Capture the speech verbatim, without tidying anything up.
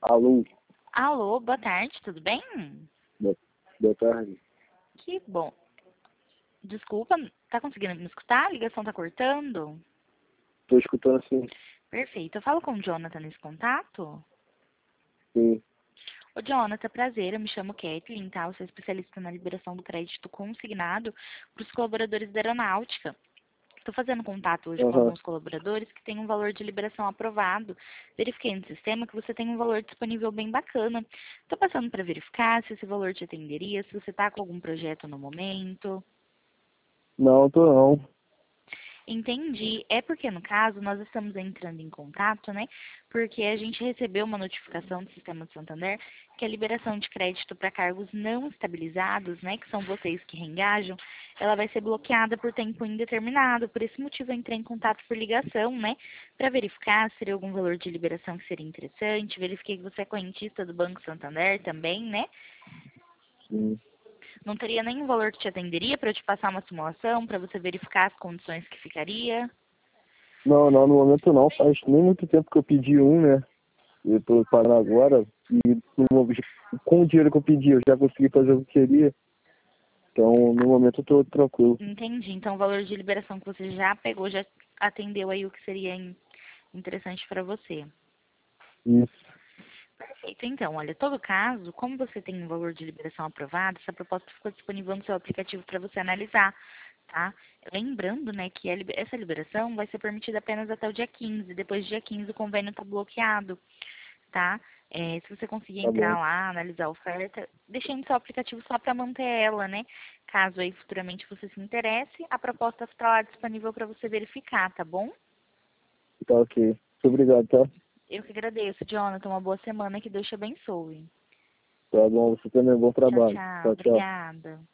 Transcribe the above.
Alô, Alô, boa tarde, tudo bem? boa, boa tarde. Que bom. Desculpa, tá conseguindo me escutar? A ligação tá cortando? Tô escutando assim, Perfeito. Eu falo com o Jonathan nesse contato? sim. Ô, Jonathan, prazer, eu me chamo Kathleen, tá? Eu sou especialista na liberação do crédito consignado para os colaboradores da aeronáutica. Estou fazendo contato hoje com Aham. alguns colaboradores que têm um valor de liberação aprovado. Verifiquei no sistema que você tem um valor disponível bem bacana. Estou passando para verificar se esse valor te atenderia, se você está com algum projeto no momento. Não, tô não. Entendi. É porque, no caso, nós estamos entrando em contato, né? Porque a gente recebeu uma notificação do Sistema de Santander que a liberação de crédito para cargos não estabilizados, né? Que são vocês que reengajam, ela vai ser bloqueada por tempo indeterminado. Por esse motivo, eu entrei em contato por ligação, né? Para verificar se teria algum valor de liberação que seria interessante. Verifiquei que você é correntista do Banco Santander também, né? Sim. Não teria nenhum valor que te atenderia para eu te passar uma simulação, para você verificar as condições que ficaria? Não, não, no momento não. Faz nem muito tempo que eu pedi um, né? Eu tô pagando agora e no- com o dinheiro que eu pedi eu já consegui fazer o que queria. Então, no momento eu tô tranquilo. Entendi. Então, o valor de liberação que você já pegou já atendeu aí o que seria in- interessante para você. Isso. Perfeito. Então, olha, todo caso, como você tem um valor de liberação aprovado, essa proposta ficou disponível no seu aplicativo para você analisar, tá? Lembrando, né, que a liber- essa liberação vai ser permitida apenas até o dia quinze. Depois do dia quinze, o convênio está bloqueado, tá? É, se você conseguir Tá entrar bom. lá, analisar a oferta, deixei no seu aplicativo só para manter ela, né? Caso aí futuramente você se interesse, a proposta está lá disponível para você verificar, tá bom? Tá ok. Muito obrigado, tá? Eu que agradeço, Jonathan. Uma boa semana, que Deus te abençoe. Tá bom. Você também. Bom Tchau, trabalho. tchau. Tchau, tchau. Obrigada.